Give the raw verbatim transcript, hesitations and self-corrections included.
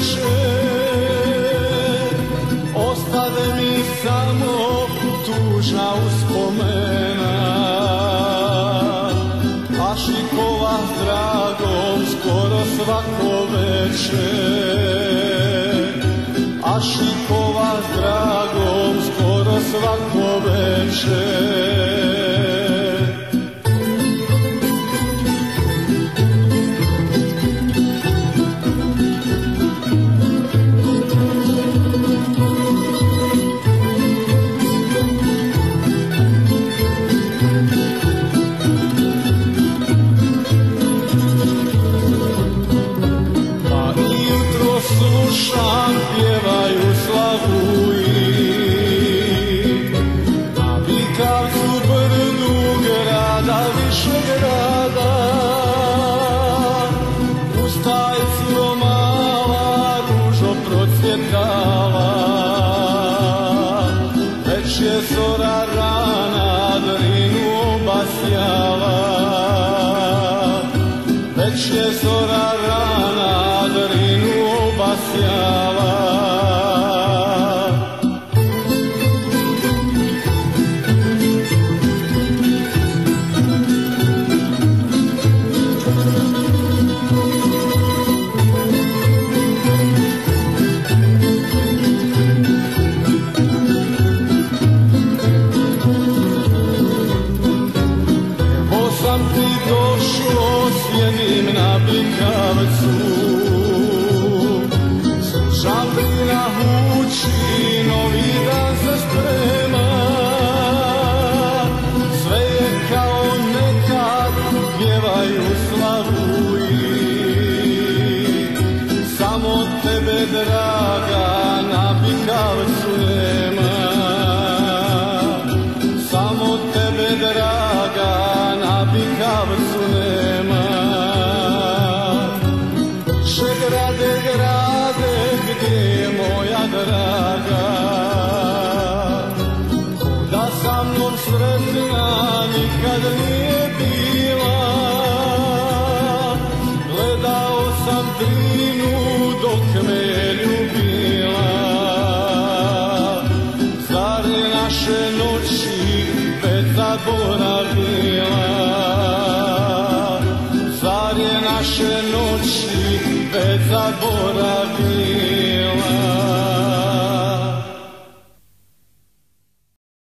veče, ostade mi samo tužna uspomena. Ašikova s dragom skoro svako veče, Ašikova s dragom skoro svako veče. Slušam, pjevaju Slavuji, na Vikavcu brdu grada Višegrada. Ustaj siro mala, ružo procvjetala, već je zora rana drinu obasjala, već je zora rana drinu obasjala. Evo sam ti došlo, sjedim na Bikavcu, Žalbina huči, novi dan se sprema, sve je kao nekad, pjevaju Slavuji. Samo tebe, draga, na Bikavcu nema, samo tebe, draga, na Bikavcu nema. Še grade, grade, gdje je moja draga, da sa mnom sretna nikad nije bila. Gledao sam Drinu dok me je ljubila, zar je naše noći već zaboravila, zar je naše noći već zaboravila.